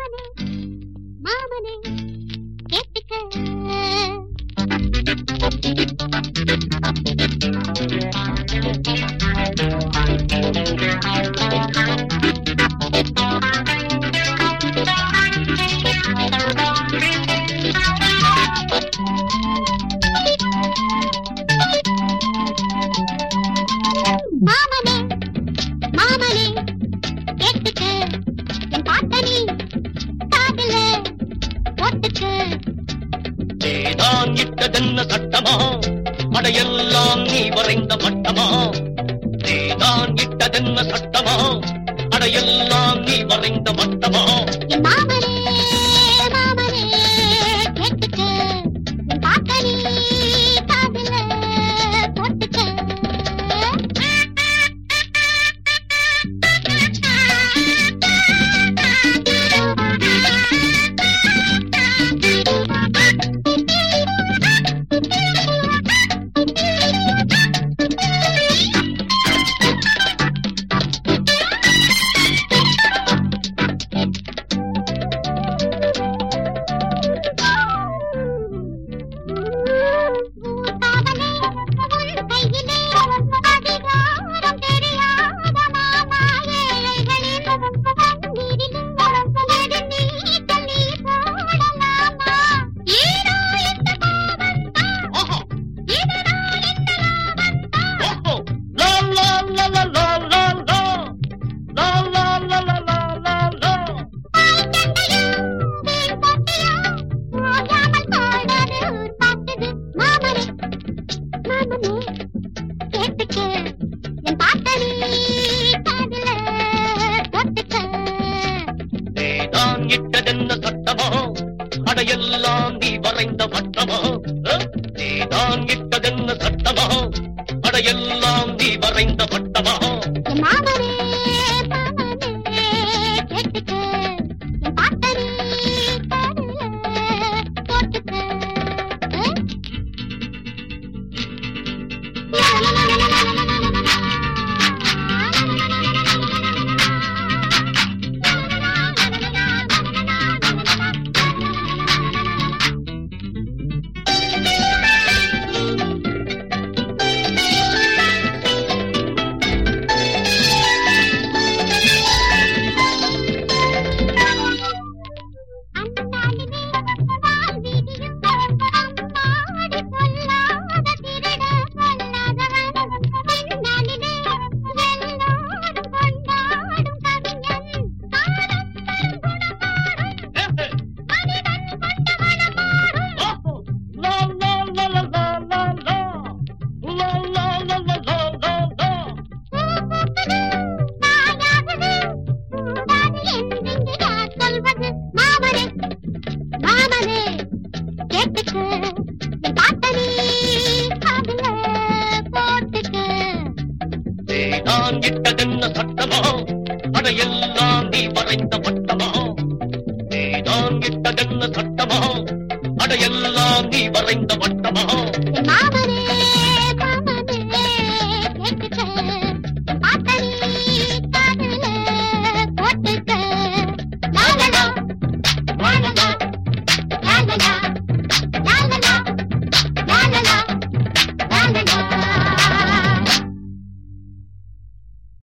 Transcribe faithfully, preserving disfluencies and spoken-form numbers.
மாமனே மாமனே கேட்டுக்க மாமனே மாமனே கேட்டுக்க என் பாட்டனி காதல போட்டுக்க நான் இட்டதென்ன சட்டமா அடையெல்லாம் நீ வரைந்த மட்டமா நான் இட்டதென்ன சட்டமா அடையெல்லாம் நீ வரைந்த மட்டமா என் மாமனே மாமனே கேட்டுக்க என் பாட்டனி காதல போட்டுக்க இட்டதென்ன சட்டமா அடையெல்லாம் நீ வரைந்த மட்டமா நீதான் இட்டதென்ன சட்டமா அடையெல்லாம் நீ வரைந்த மட்டமா மாமனே மாமனே கேட்டுக்க என் பாட்டனி காதல போட்டுக்க நான் இட்டதென்ன சட்டமா அடையெல்லாம் நீ வரைந்த மட்டமா நீதான் இட்டதென்ன சட்டமா அடையெல்லாம் நீ வரைந்த மட்டமா